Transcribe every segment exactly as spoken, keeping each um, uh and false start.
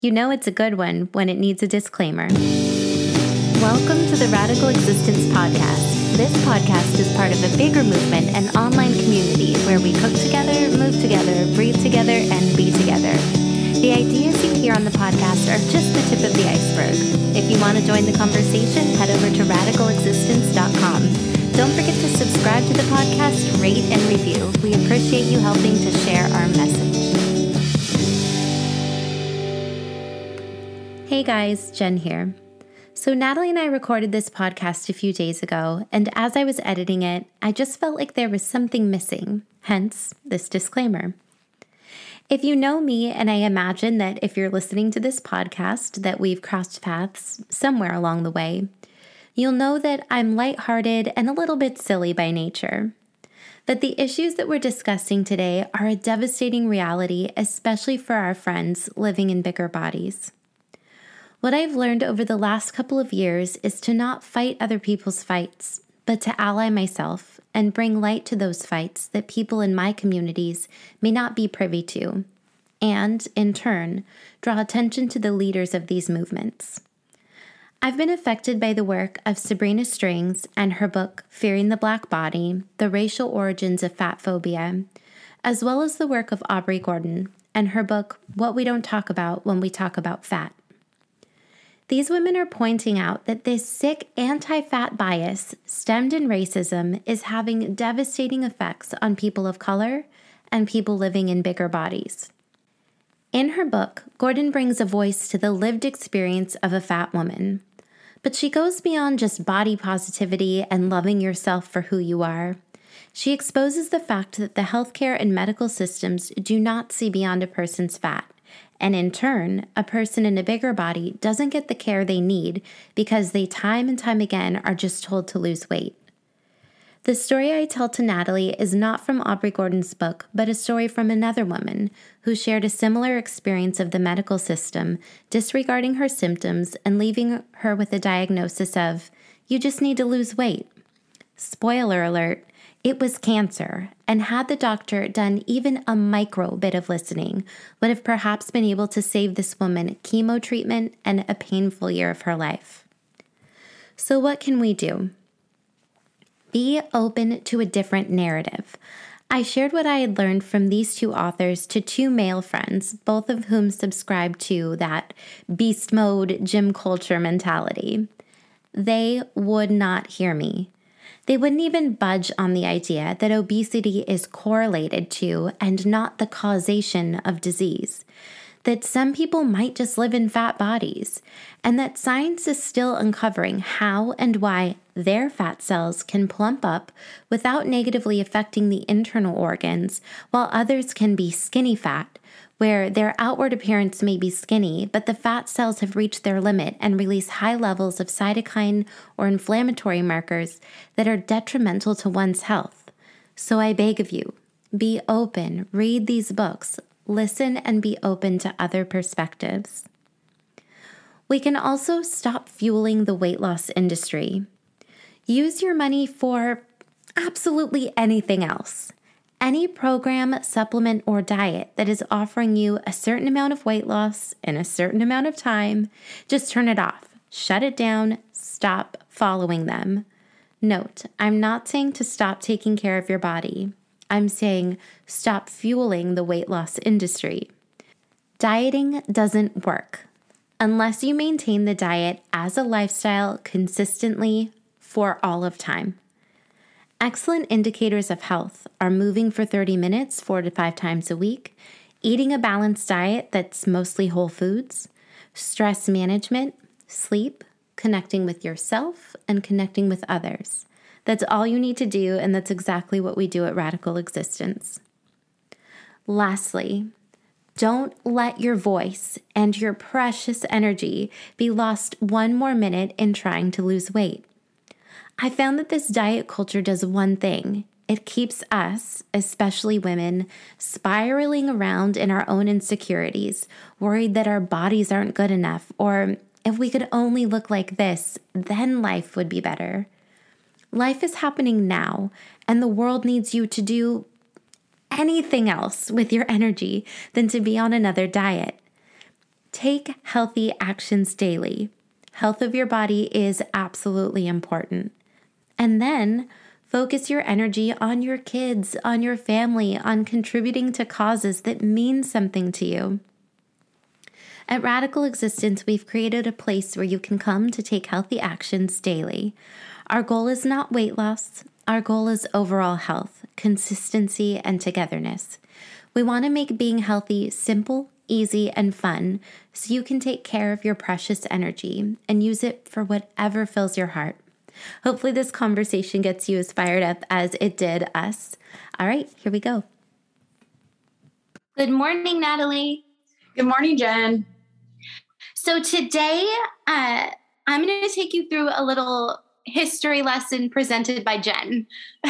You know it's a good one when it needs a disclaimer. Welcome to the Radical Existence Podcast. This podcast is part of a bigger movement and online community where we cook together, move together, breathe together, and be together. The ideas you hear on the podcast are just the tip of the iceberg. If you want to join the conversation, head over to radical existence dot com. Don't forget to subscribe to the podcast, rate, and review. We appreciate you helping to share our message. Hey guys, Jen here. So Natalie and I recorded this podcast a few days ago, and as I was editing it, I just felt like there was something missing, hence this disclaimer. If you know me, and I imagine that if you're listening to this podcast that we've crossed paths somewhere along the way, you'll know that I'm lighthearted and a little bit silly by nature. That the issues that we're discussing today are a devastating reality, especially for our friends living in bigger bodies. What I've learned over the last couple of years is to not fight other people's fights, but to ally myself and bring light to those fights that people in my communities may not be privy to, and, in turn, draw attention to the leaders of these movements. I've been affected by the work of Sabrina Strings and her book, Fearing the Black Body, The Racial Origins of Fat Phobia, as well as the work of Aubrey Gordon and her book, What We Don't Talk About When We Talk About Fat. These women are pointing out that this sick anti-fat bias stemmed in racism is having devastating effects on people of color and people living in bigger bodies. In her book, Gordon brings a voice to the lived experience of a fat woman, but she goes beyond just body positivity and loving yourself for who you are. She exposes the fact that the healthcare and medical systems do not see beyond a person's fat. And in turn, a person in a bigger body doesn't get the care they need because they time and time again are just told to lose weight. The story I tell to Natalie is not from Aubrey Gordon's book, but a story from another woman who shared a similar experience of the medical system, disregarding her symptoms and leaving her with a diagnosis of, you just need to lose weight. Spoiler alert, it was cancer, and had the doctor done even a micro bit of listening, would have perhaps been able to save this woman chemo treatment and a painful year of her life. So what can we do? Be open to a different narrative. I shared what I had learned from these two authors to two male friends, both of whom subscribe to that beast mode gym culture mentality. They would not hear me. They wouldn't even budge on the idea that obesity is correlated to and not the causation of disease, that some people might just live in fat bodies, and that science is still uncovering how and why their fat cells can plump up without negatively affecting the internal organs, while others can be skinny fat, where their outward appearance may be skinny, but the fat cells have reached their limit and release high levels of cytokine or inflammatory markers that are detrimental to one's health. So I beg of you, be open, read these books, listen, and be open to other perspectives. We can also stop fueling the weight loss industry. Use your money for absolutely anything else. Any program, supplement, or diet that is offering you a certain amount of weight loss in a certain amount of time, just turn it off, shut it down, stop following them. Note, I'm not saying to stop taking care of your body. I'm saying stop fueling the weight loss industry. Dieting doesn't work unless you maintain the diet as a lifestyle consistently for all of time. Excellent indicators of health are moving for thirty minutes, four to five times a week, eating a balanced diet that's mostly whole foods, stress management, sleep, connecting with yourself, and connecting with others. That's all you need to do, and that's exactly what we do at Radical Existence. Lastly, don't let your voice and your precious energy be lost one more minute in trying to lose weight. I found that this diet culture does one thing. It keeps us, especially women, spiraling around in our own insecurities, worried that our bodies aren't good enough, or if we could only look like this, then life would be better. Life is happening now, and the world needs you to do anything else with your energy than to be on another diet. Take healthy actions daily. Health of your body is absolutely important. And then focus your energy on your kids, on your family, on contributing to causes that mean something to you. At Radical Existence, we've created a place where you can come to take healthy actions daily. Our goal is not weight loss. Our goal is overall health, consistency, and togetherness. We want to make being healthy simple, easy, and fun so you can take care of your precious energy and use it for whatever fills your heart. Hopefully this conversation gets you as fired up as it did us. All right, here we go. Good morning, Natalie. Good morning, Jen. So today, uh, I'm going to take you through a little history lesson presented by Jen.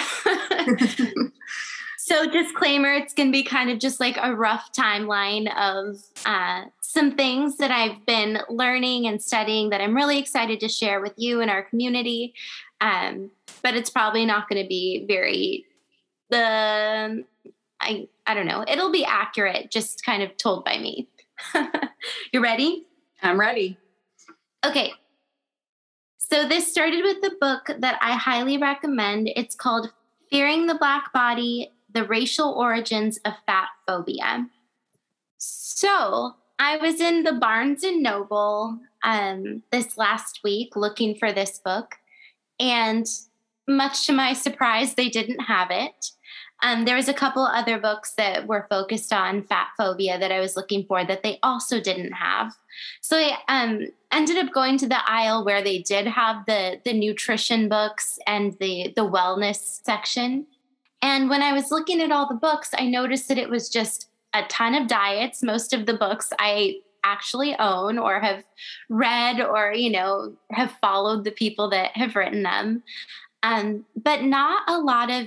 So disclaimer, it's going to be kind of just like a rough timeline of uh, some things that I've been learning and studying that I'm really excited to share with you and our community. Um, but it's probably not going to be very, the I, I don't know, it'll be accurate, just kind of told by me. You ready? I'm ready. Okay. So this started with a book that I highly recommend. It's called Fearing the Black Body, The Racial Origins of Fat Phobia. So I was in the Barnes and Noble um, this last week looking for this book, and much to my surprise, they didn't have it. Um, there was a couple other books that were focused on fat phobia that I was looking for that they also didn't have. So I um, ended up going to the aisle where they did have the, the nutrition books and the, the wellness section. And when I was looking at all the books, I noticed that it was just a ton of diets. Most of the books I actually own or have read or, you know, have followed the people that have written them. Um, but not a lot of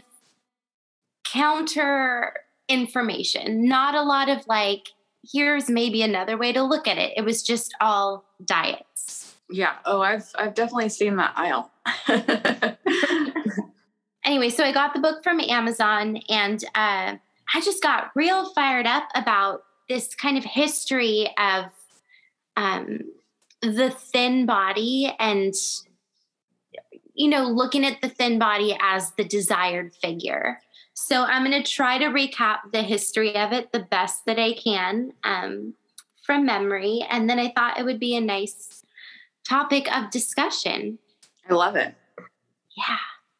counter information, not a lot of like, here's maybe another way to look at it. It was just all diets. Yeah. Oh, I've I've definitely seen that aisle. Anyway, so I got the book from Amazon, and uh, I just got real fired up about this kind of history of um, the thin body and, you know, looking at the thin body as the desired figure. So I'm going to try to recap the history of it the best that I can um, from memory. And then I thought it would be a nice topic of discussion. I love it. Yeah.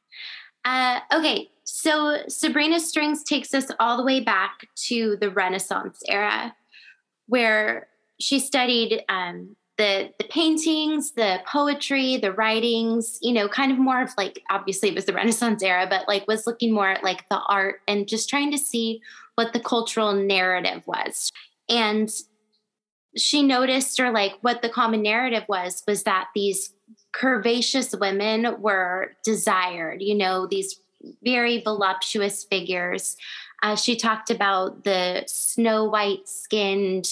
Uh, okay, so Sabrina Strings takes us all the way back to the Renaissance era, where she studied um, the the paintings, the poetry, the writings, you know, kind of more of like, obviously it was the Renaissance era, but like was looking more at like the art and just trying to see what the cultural narrative was. And she noticed, or like what the common narrative was, was that these curvaceous women were desired, you know, these very voluptuous figures. Uh, she talked about the snow white skinned,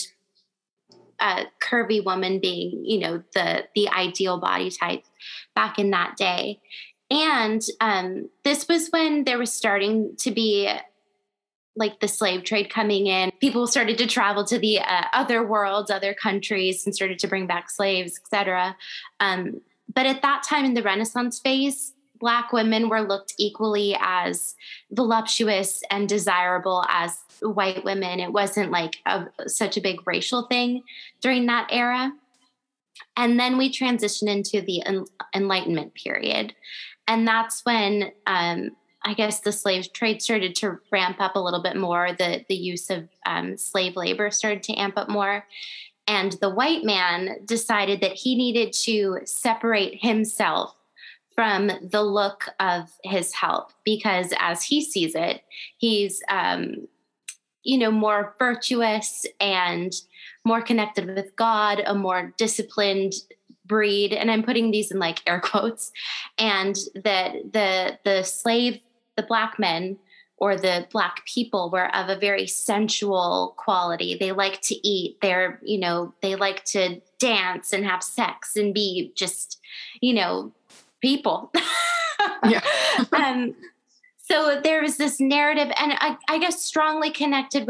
uh, curvy woman being, you know, the, the ideal body type back in that day. And um, this was when there was starting to be like the slave trade coming in. People started to travel to the uh, other worlds, other countries, and started to bring back slaves, et cetera. Um, But at that time in the Renaissance phase, Black women were looked equally as voluptuous and desirable as white women. It wasn't like a, such a big racial thing during that era. And then we transition into the en- Enlightenment period. And that's when um, I guess the slave trade started to ramp up a little bit more. The, the use of um, slave labor started to amp up more. And the white man decided that he needed to separate himself from the look of his health, because as he sees it, he's, um, you know, more virtuous and more connected with God, a more disciplined breed. And I'm putting these in like air quotes. And that the, the slave, the Black men, or the Black people were of a very sensual quality. They like to eat. They're, you know, they like to dance and have sex and be just, you know, people. Yeah. um, so there was this narrative, and I, I guess strongly connected with,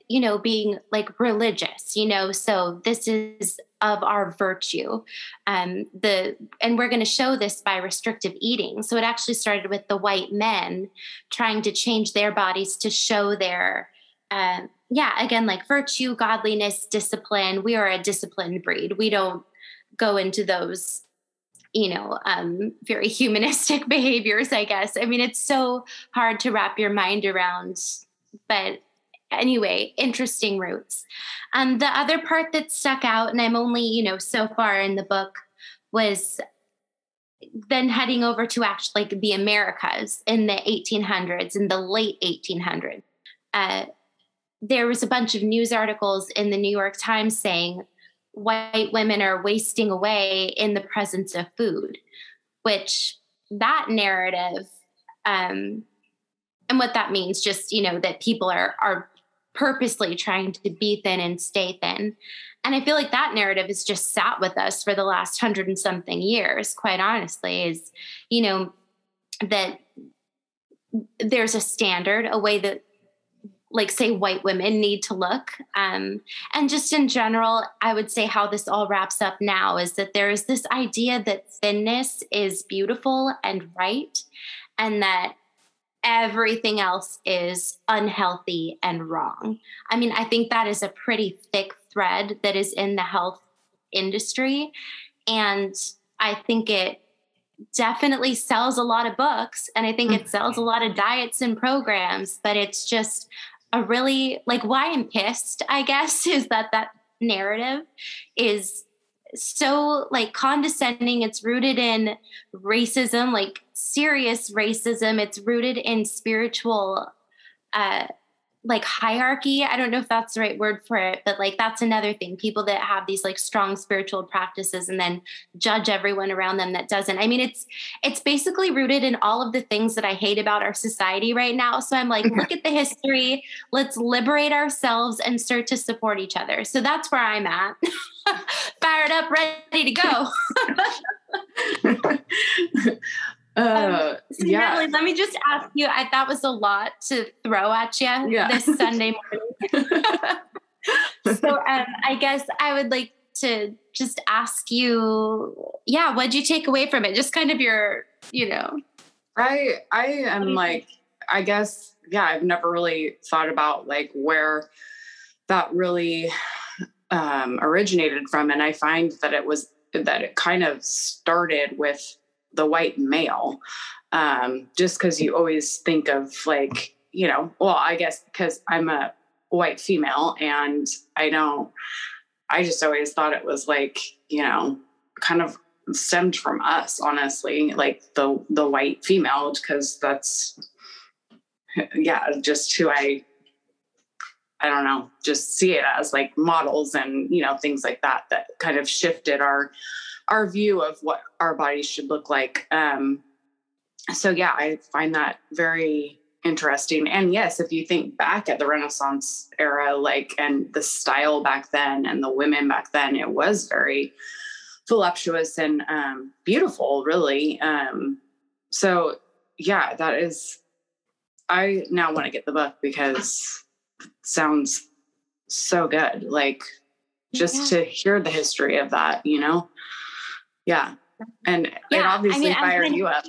you know, being like religious, you know, so this is of our virtue. Um, the and we're going to show this by restrictive eating. So it actually started with the white men trying to change their bodies to show their uh, yeah, again, like virtue, godliness, discipline. We are a disciplined breed. We don't go into those, you know, um, very humanistic behaviors, I guess. I mean, it's so hard to wrap your mind around, but anyway, interesting roots. Um, the other part that stuck out, and I'm only, you know, so far in the book, was then heading over to actually like the Americas in the eighteen hundreds, in the late eighteen hundreds. Uh, there was a bunch of news articles in the New York Times saying white women are wasting away in the presence of food, which that narrative, um, and what that means, just, you know, that people are, are purposely trying to be thin and stay thin. And I feel like that narrative has just sat with us for the last hundred and something years, quite honestly, is, you know, that there's a standard, a way that, like, say, white women need to look. Um, and just in general, I would say how this all wraps up now is that there is this idea that thinness is beautiful and right, and that everything else is unhealthy and wrong. I mean, I think that is a pretty thick thread that is in the health industry. And I think it definitely sells a lot of books, and I think it sells a lot of diets and programs, but it's just a really, like, why I'm pissed, I guess, is that that narrative is so like condescending. It's rooted in racism, like serious racism. It's rooted in spiritual, uh, like hierarchy. I don't know if that's the right word for it, but like that's another thing. People that have these like strong spiritual practices and then judge everyone around them that doesn't. I mean, it's it's basically rooted in all of the things that I hate about our society right now. So I'm like, look at the history. Let's liberate ourselves and start to support each other. So that's where I'm at. Fired up, ready to go. Uh, um, so yeah. Natalie, let me just ask you, I, that was a lot to throw at you Yeah. this Sunday morning. So um, I guess I would like to just ask you, yeah, what'd you take away from it? Just kind of your, you know. I, I am like, I guess, yeah, I've never really thought about like where that really um, originated from. And I find that it was, that it kind of started with the white male, um, just because you always think of like, you know, well, I guess because I'm a white female and I don't, I just always thought it was like, you know, kind of stemmed from us, honestly, like the, the white female, because that's, yeah, just who I, I don't know, just see it as like models and, you know, things like that, that kind of shifted our, our view of what our bodies should look like. Um, so yeah, I find that very interesting. And yes, if you think back at the Renaissance era, like, and the style back then and the women back then, it was very voluptuous and, um, beautiful, really. Um, so yeah, that is, I now want to get the book because it sounds so good. Like just Yeah. to hear the history of that, you know? Yeah. And Yeah, it obviously I mean, fired I'm- you up.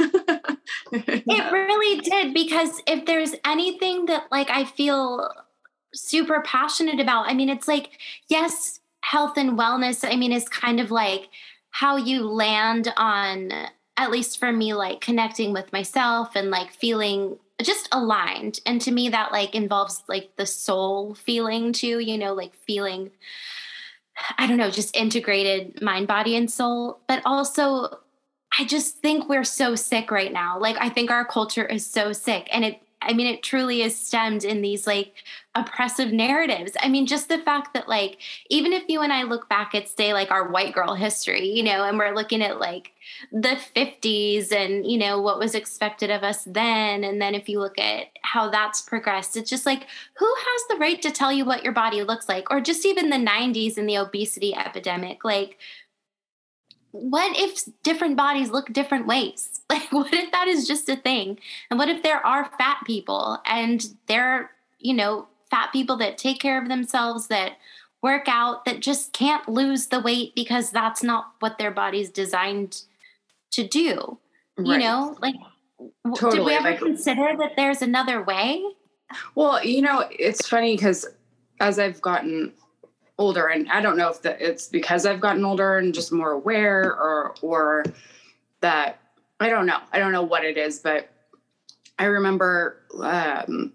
It really did, because if there's anything that like I feel super passionate about, I mean, it's like, yes, health and wellness, I mean, is kind of like how you land on, at least for me, like connecting with myself and like feeling just aligned. And to me, that like involves like the soul feeling too, you know, like feeling, I don't know, just integrated mind, body, and soul. But also, I just think we're so sick right now. Like, I think our culture is so sick. And it, I mean, it truly is stemmed in these like oppressive narratives. I mean, just the fact that like, even if you and I look back at, say, like our white girl history, you know, and we're looking at like the fifties and, you know, what was expected of us then. And then if you look at how that's progressed, it's just like, who has the right to tell you what your body looks like? Or just even the nineties and the obesity epidemic, like, what if different bodies look different ways? Like, what if that is just a thing? And what if there are fat people and they're, you know, fat people that take care of themselves, that work out, that just can't lose the weight because that's not what their body's designed to do. Right. You know, like, totally. Did we ever like, consider that there's another way? Well, you know, it's funny because as I've gotten older, and I don't know if the, it's because I've gotten older and just more aware, or, or that, I don't know. I don't know what it is, but I remember, um,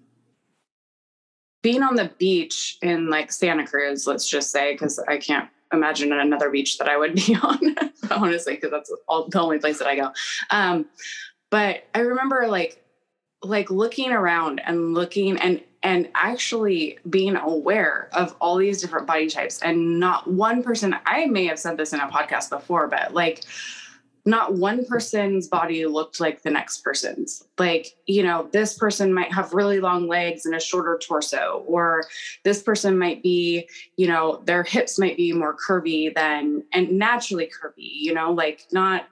being on the beach in like Santa Cruz, let's just say, because I can't imagine another beach that I would be on, honestly, because that's all, the only place that I go. Um, but I remember like, like looking around and looking and, and actually being aware of all these different body types, and not one person, I may have said this in a podcast before, but like, not one person's body looked like the next person's. Like, you know, this person might have really long legs and a shorter torso, or this person might be, you know, their hips might be more curvy than, and naturally curvy, you know, like not,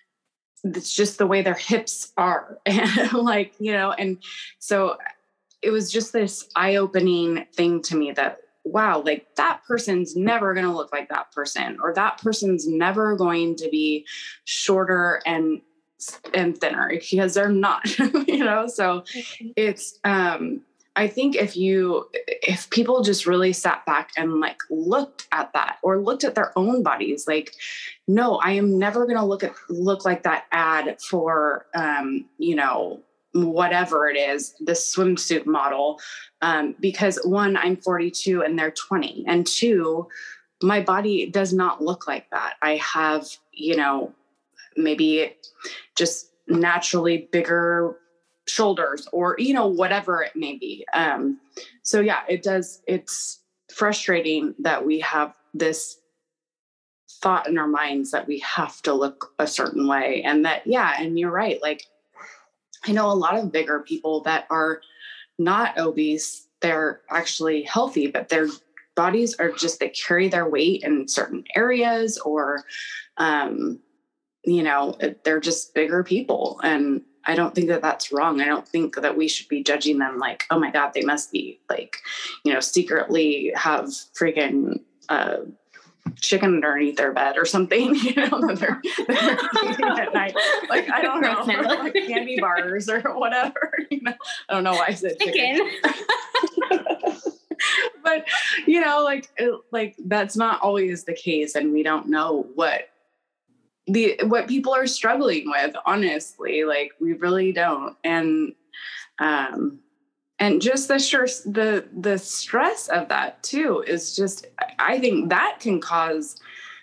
it's just the way their hips are. And like, you know, and so it was just this eye-opening thing to me that, wow, like that person's never going to look like that person, or that person's never going to be shorter and, and thinner, because they're not, you know? So it's, um, I think if you, if people just really sat back and like looked at that, or looked at their own bodies, like, no, I am never going to look at, look like that ad for, um, you know, whatever it is, the swimsuit model. Um, because one, I'm forty-two and they're twenty, and two, my body does not look like that. I have, you know, maybe just naturally bigger shoulders, or, you know, whatever it may be. Um, so yeah, it does. It's frustrating that we have this thought in our minds that we have to look a certain way, and that, yeah. And you're right. Like, I know a lot of bigger people that are not obese. They're actually healthy, but their bodies are just, they carry their weight in certain areas, or, um, you know, they're just bigger people. And I don't think that that's wrong. I don't think that we should be judging them like, oh my God, they must be like, you know, secretly have freaking, uh, chicken underneath their bed or something, you know, that they're, that they're eating at night. Like, I don't know, like candy bars or whatever, you know, I don't know why I said chicken. chicken. But, you know, like, like that's not always the case. And we don't know what the, what people are struggling with, honestly, like we really don't. And, um, And just the sure the the stress of that too is just, I think that can cause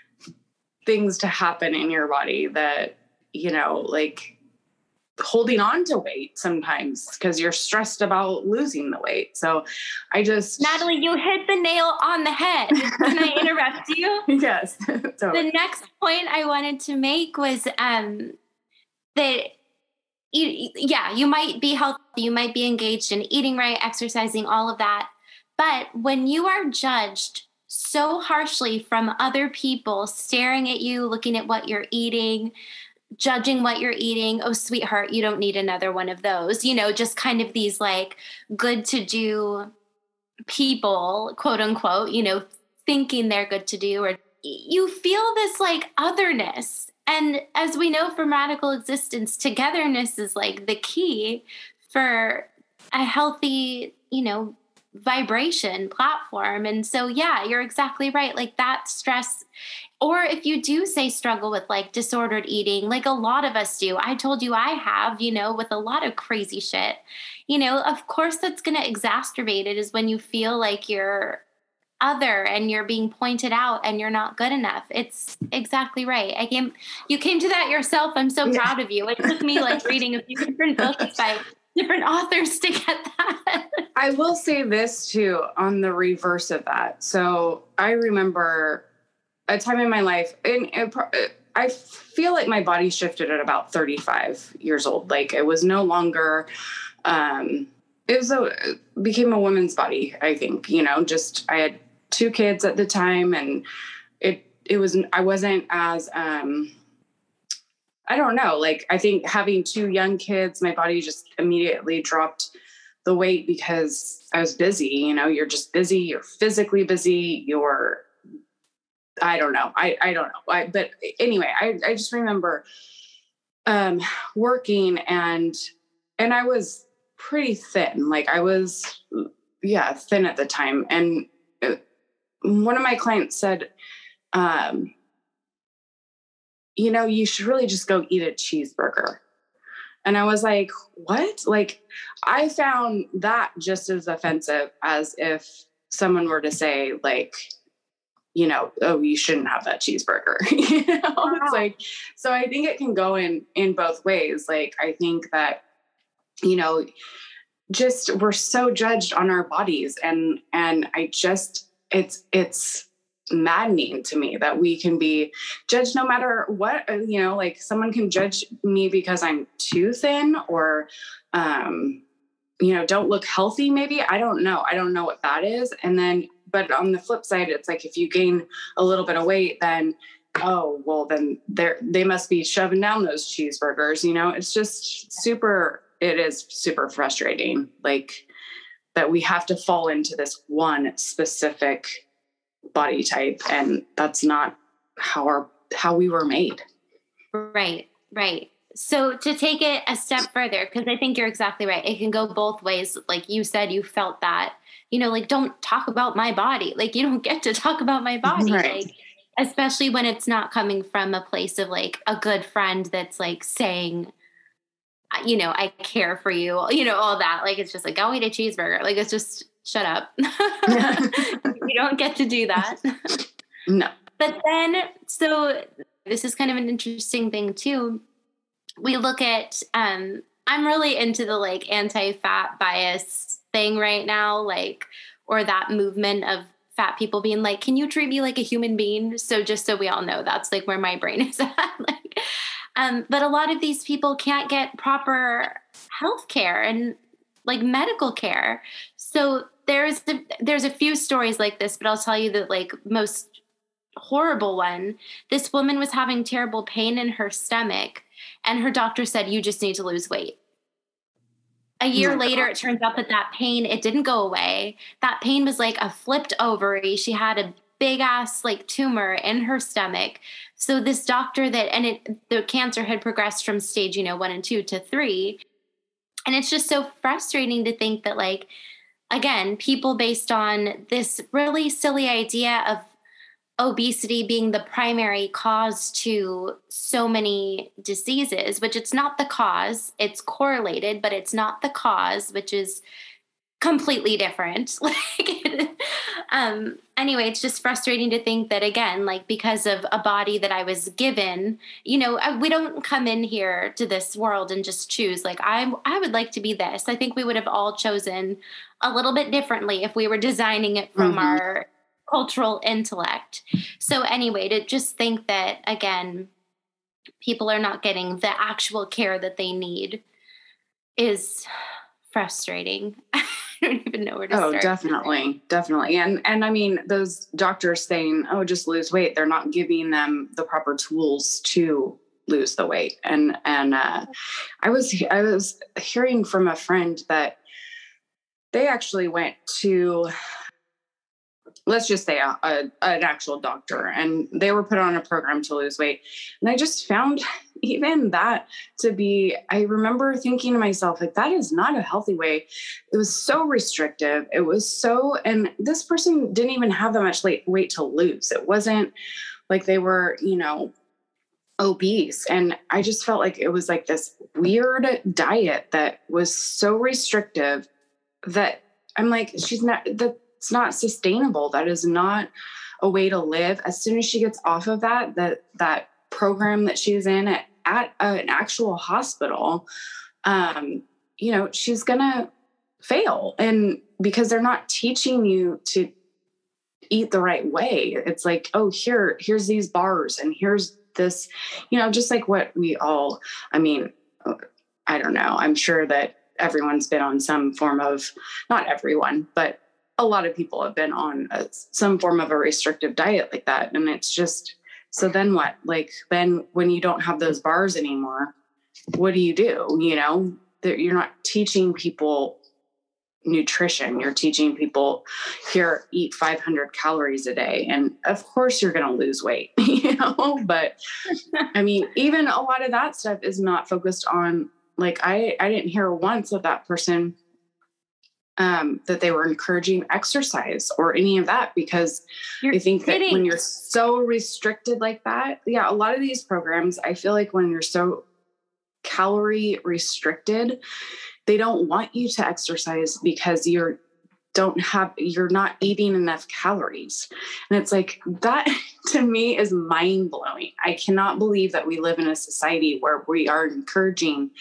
things to happen in your body that, you know, like holding on to weight sometimes because you're stressed about losing the weight. So I just, Natalie, you hit the nail on the head. Can I interrupt you? Yes. Totally. The next point I wanted to make was um, that You, yeah, you might be healthy, you might be engaged in eating right, exercising, all of that. But when you are judged so harshly from other people staring at you, looking at what you're eating, judging what you're eating, oh, sweetheart, you don't need another one of those, you know, just kind of these like good to do people, quote unquote, you know, thinking they're good to do, or you feel this like otherness. And as we know from Radical Existence, togetherness is like the key for a healthy, you know, vibration platform. And so, yeah, you're exactly right. Like that stress, or if you do say struggle with like disordered eating, like a lot of us do, I told you I have, you know, with a lot of crazy shit, you know, of course that's going to exacerbate it is when you feel like you're other and you're being pointed out and you're not good enough. It's exactly right. I came, you came to that yourself. I'm so proud yeah. of you. It took me like reading a few different books by different authors to get that. I will say this too, on the reverse of that. So I remember a time in my life, and it, I feel like my body shifted at about thirty-five years old. Like it was no longer, um, it was a, it became a woman's body. I think, you know, just, I had two kids at the time, and it, it was, I wasn't as, um, I don't know, like, I think having two young kids, my body just immediately dropped the weight because I was busy. You know, you're just busy, you're physically busy, you're, I don't know. I, I don't know. I, but anyway, I, I just remember um, working and, and I was pretty thin. Like I was, yeah, thin at the time. And one of my clients said, um, you know, you should really just go eat a cheeseburger. And I was like, what? Like, I found that just as offensive as if someone were to say, like, you know, oh, you shouldn't have that cheeseburger. you know, wow. It's like, so I think it can go in, in both ways. Like, I think that, you know, just, we're so judged on our bodies. And, and I just, it's, it's maddening to me that we can be judged no matter what, you know, like someone can judge me because I'm too thin or, um, you know, don't look healthy. Maybe, I don't know. I don't know what that is. And then, but on the flip side, it's like, if you gain a little bit of weight, then, oh, well, then they're, they must be shoving down those cheeseburgers. You know, it's just super, it is super frustrating. Like that we have to fall into this one specific body type. And that's not how our, how we were made. Right. Right. So to take it a step further, because I think you're exactly right. It can go both ways. Like you said, you felt that, you know, like, don't talk about my body. Like, you don't get to talk about my body. Right. Like, especially when it's not coming from a place of like a good friend that's like saying, you know, I care for you, you know, all that. Like, it's just like, go eat a cheeseburger. Like, it's just, shut up. You don't get to do that. No. But then, so this is kind of an interesting thing too. We look at, um, I'm really into the like anti-fat bias thing right now, like, or that movement of fat people being like, can you treat me like a human being? So just so we all know, that's like where my brain is at. like, um, but a lot of these people can't get proper health care and like medical care. So there's, a, there's a few stories like this, but I'll tell you that like most horrible one, this woman was having terrible pain in her stomach. And her doctor said, you just need to lose weight. A year oh later, God. It turns out that that pain, it didn't go away. That pain was like a flipped ovary. She had a big ass like tumor in her stomach. So this doctor that, and it, the cancer had progressed from stage, you know, one and two to three. And it's just so frustrating to think that like, again, people based on this really silly idea of obesity being the primary cause to so many diseases, which it's not the cause, it's correlated, but it's not the cause, which is completely different. Like, um, anyway, it's just frustrating to think that, again, like because of a body that I was given, you know, I, we don't come in here to this world and just choose like, I, I would like to be this. I think we would have all chosen a little bit differently if we were designing it from mm-hmm. our cultural intellect. So anyway, to just think that, again, people are not getting the actual care that they need is frustrating. I don't even know where to oh, start. Oh, definitely. Definitely. And, and I mean, those doctors saying, oh, just lose weight, they're not giving them the proper tools to lose the weight. And, and, uh, I was, I was hearing from a friend that they actually went to, let's just say a, a, an actual doctor, and they were put on a program to lose weight. And I just found even that to be, I remember thinking to myself, like, that is not a healthy way. It was so restrictive. It was so, and this person didn't even have that much weight to lose. It wasn't like they were, you know, obese. And I just felt like it was like this weird diet that was so restrictive that I'm like, she's not, that it's not sustainable. That is not a way to live. As soon as she gets off of that, that, that program that she's in at, at an actual hospital, um, you know, she's going to fail. And because they're not teaching you to eat the right way. It's like, oh, here, here's these bars and here's this, you know, just like what we all, I mean, I don't know. I'm sure that everyone's been on some form of, not everyone, but a lot of people have been on a, some form of a restrictive diet like that. And it's just, so then what? Like, then when you don't have those bars anymore, what do you do? You know, that you're not teaching people nutrition. You're teaching people, here, eat five hundred calories a day. And of course you're going to lose weight, you know, but I mean, even a lot of that stuff is not focused on, like, I, I didn't hear once of that person um, that they were encouraging exercise or any of that, because You're I think kidding. that when you're so restricted like that, yeah, a lot of these programs, I feel like when you're so calorie restricted, they don't want you to exercise because you're don't have, you're not eating enough calories. And it's like, that to me is mind blowing. I cannot believe that we live in a society where we are encouraging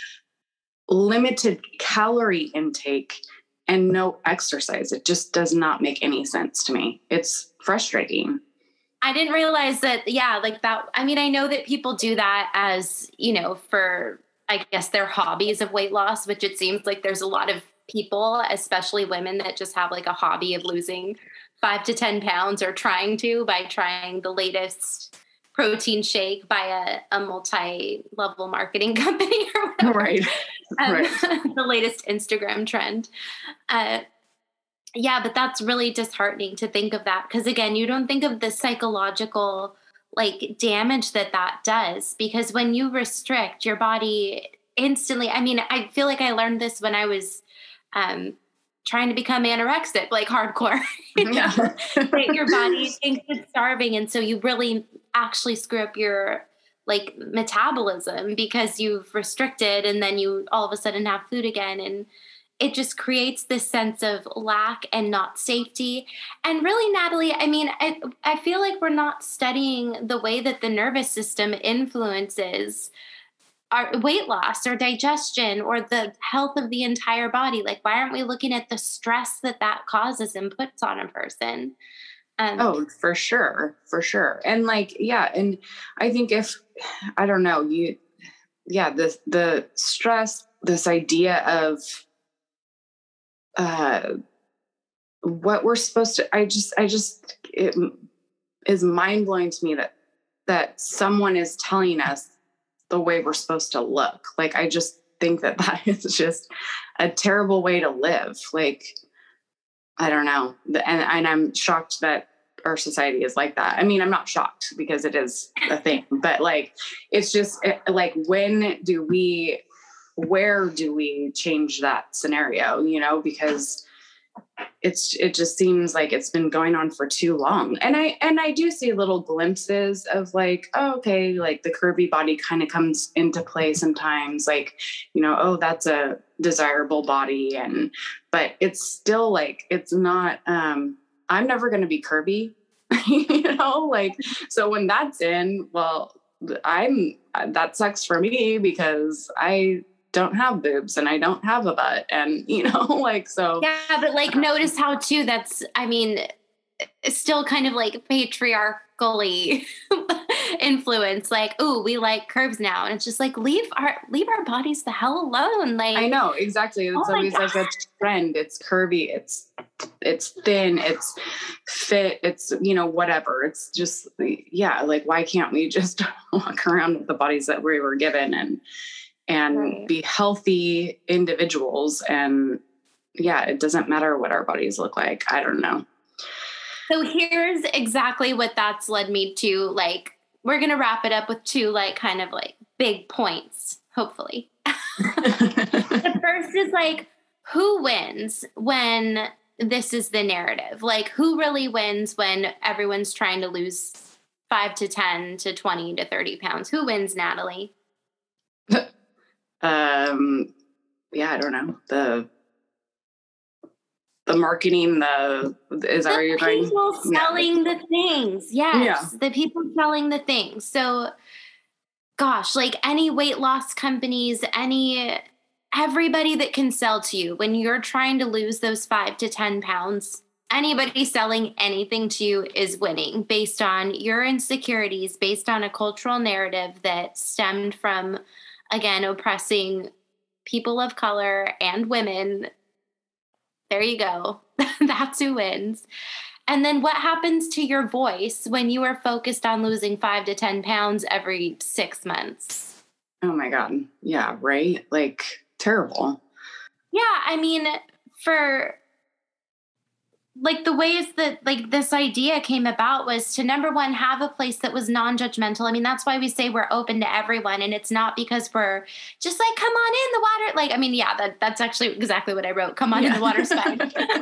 limited calorie intake and no exercise. It just does not make any sense to me. It's frustrating. I didn't realize that. Yeah. Like that. I mean, I know that people do that as, you know, for, I guess, their hobbies of weight loss, which it seems like there's a lot of people, especially women, that just have like a hobby of losing five to ten pounds or trying to by trying the latest protein shake by a, a multi-level marketing company or whatever. Right. Um, right. The latest Instagram trend. Uh, yeah, but that's really disheartening to think of that. Because again, you don't think of the psychological like damage that that does, because when you restrict your body instantly, I mean, I feel like I learned this when I was um, trying to become anorexic, like hardcore. You know? Yeah. Right? Your body thinks it's starving. And so you really actually screw up your like metabolism because you've restricted, and then you all of a sudden have food again. And it just creates this sense of lack and not safety. And really, Natalie, I mean, I, I feel like we're not studying the way that the nervous system influences our weight loss or digestion or the health of the entire body. Like, why aren't we looking at the stress that that causes and puts on a person? Um, oh, for sure. For sure. And like, yeah. And I think if, I don't know, you, yeah, the, the stress, this idea of, uh, what we're supposed to, I just, I just, it is mind blowing to me that, that someone is telling us the way we're supposed to look. Like, I just think that that is just a terrible way to live. Like, I don't know. And, and I'm shocked that our society is like that. I mean, I'm not shocked because it is a thing, but like, it's just it, like, when do we, where do we change that scenario, you know, because it's, it just seems like it's been going on for too long. And I, and I do see little glimpses of like, oh, okay, like the curvy body kind of comes into play sometimes, like, you know, oh, that's a desirable body. And, but it's still like, it's not, um, I'm never going to be curvy, you know, like, so when that's in, well, I'm, that sucks for me because I don't have boobs and I don't have a butt, and, you know, like, so. Yeah. But like, notice how too, that's, I mean, it's still kind of like patriarchally influence. Like, ooh, we like curves now. And it's just like, leave our, leave our bodies the hell alone. Like, I know, exactly. It's oh always like a trend. It's curvy. It's, it's thin. It's fit. It's, you know, whatever. It's just, yeah. Like, why can't we just walk around with the bodies that we were given and, and right. be healthy individuals? And yeah, it doesn't matter what our bodies look like. I don't know. So here's exactly what that's led me to. Like, we're going to wrap it up with two, like, kind of like big points, hopefully. The first is like, who wins when this is the narrative? Like, who really wins when everyone's trying to lose five to ten to twenty to thirty pounds? Who wins, Natalie? um, yeah, I don't know. The, the marketing, the, is that the where you're going? people selling yeah. the things. Yes. Yeah. The people selling the things. So gosh, like any weight loss companies, any, everybody that can sell to you when you're trying to lose those five to ten pounds, anybody selling anything to you is winning based on your insecurities, based on a cultural narrative that stemmed from, again, oppressing people of color and women. There you go. That's who wins. And then what happens to your voice when you are focused on losing five to ten pounds every six months? Oh my God. Yeah. Right. Like, terrible. Yeah. I mean, for like the ways that like this idea came about was to, number one, have a place that was non-judgmental. I mean, that's why we say we're open to everyone. And it's not because we're just like, come on in the water. Like, I mean, yeah, that, that's actually exactly what I wrote. Come on yeah. in the water's fine.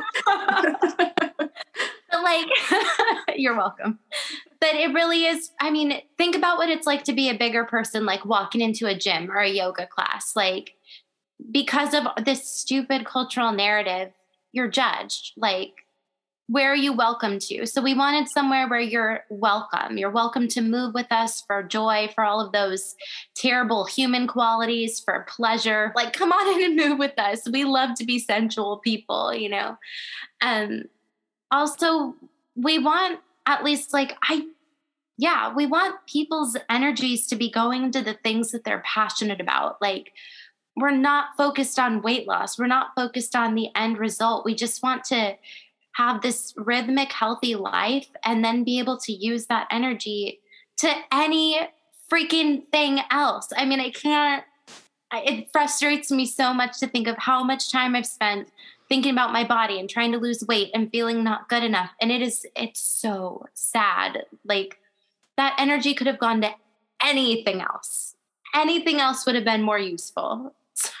But like, you're welcome. But it really is. I mean, think about what it's like to be a bigger person, like walking into a gym or a yoga class, like because of this stupid cultural narrative, you're judged. Like, where are you welcome to? So we wanted somewhere where you're welcome. You're welcome to move with us for joy, for all of those terrible human qualities, for pleasure. Like, come on in and move with us. We love to be sensual people, you know? Um, also, we want at least like, I, yeah, we want people's energies to be going to the things that they're passionate about. Like, we're not focused on weight loss. We're not focused on the end result. We just want to have this rhythmic, healthy life and then be able to use that energy to any freaking thing else. I mean, I can't, it frustrates me so much to think of how much time I've spent thinking about my body and trying to lose weight and feeling not good enough. And it is, it's so sad. Like, that energy could have gone to anything else. Anything else would have been more useful.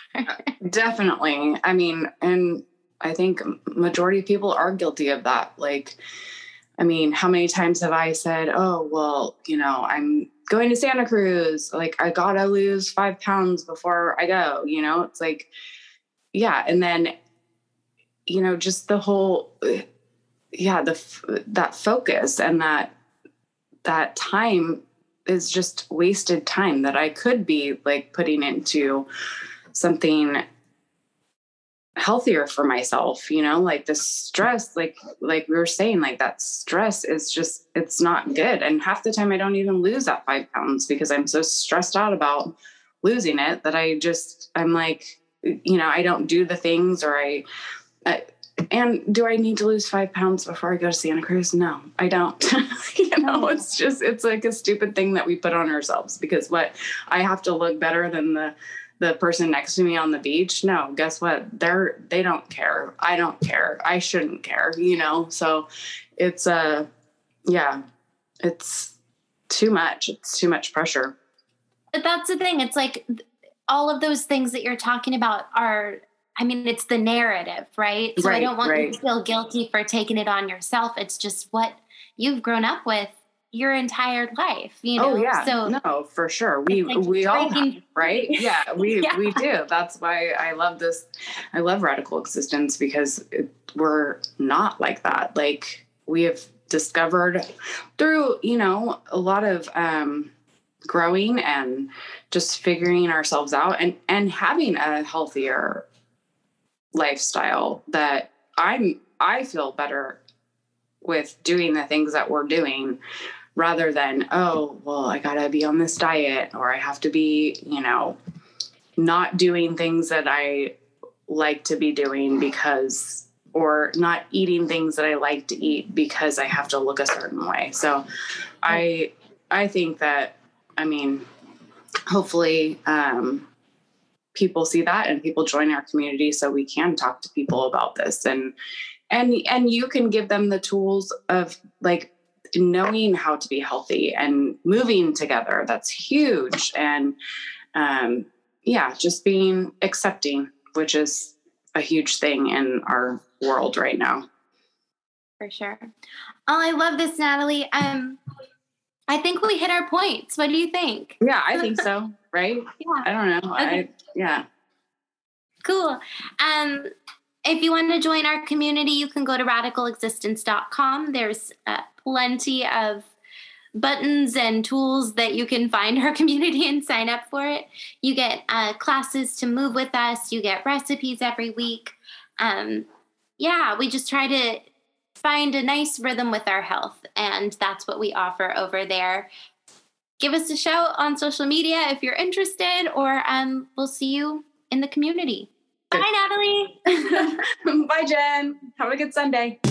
Definitely. I mean, and I think majority of people are guilty of that. Like, I mean, how many times have I said, oh, well, you know, I'm going to Santa Cruz. Like, I gotta lose five pounds before I go, you know, it's like, yeah. And then, you know, just the whole, yeah, the, that focus and that, that time is just wasted time that I could be like putting into something healthier for myself, you know, like the stress, like, like we were saying, like that stress is just, it's not good. And half the time I don't even lose that five pounds because I'm so stressed out about losing it that I just, I'm like, you know, I don't do the things or I, I and do I need to lose five pounds before I go to Santa Cruz? No, I don't. You know, it's just, it's like a stupid thing that we put on ourselves because what, I have to look better than the the person next to me on the beach. No, guess what? They're, they don't care. I don't care. I shouldn't care, you know? So it's, uh, yeah, it's too much. It's too much pressure. But that's the thing. It's like all of those things that you're talking about are, I mean, it's the narrative, right? So right, I don't want right. you to feel guilty for taking it on yourself. It's just what you've grown up with your entire life, you know? Oh yeah, so no, for sure. We, like we all have, right? Yeah, we, yeah. we do. That's why I love this. I love Radical Existence because it, we're not like that. Like we have discovered through, you know, a lot of, um, growing and just figuring ourselves out and, and having a healthier lifestyle that I'm, I feel better with doing the things that we're doing rather than, oh, well, I gotta be on this diet or I have to be, you know, not doing things that I like to be doing because, or not eating things that I like to eat because I have to look a certain way. So I, I think that, I mean, hopefully, um, people see that and people join our community so we can talk to people about this and, and, and you can give them the tools of like knowing how to be healthy and moving together. That's huge. And, um, yeah, just being accepting, which is a huge thing in our world right now. For sure. Oh, I love this, Natalie. Um, I think we hit our points. What do you think? Yeah, I think so. Right? Yeah. I don't know. Okay. I, yeah. Cool. Um, if you want to join our community, you can go to radical existence dot com. There's uh, plenty of buttons and tools that you can find our community and sign up for it. You get uh, classes to move with us. You get recipes every week. Um, yeah, we just try to find a nice rhythm with our health, and that's what we offer over there. Give us a shout on social media if you're interested, or um, we'll see you in the community. Bye, Natalie. Bye, Jen. Have a good Sunday.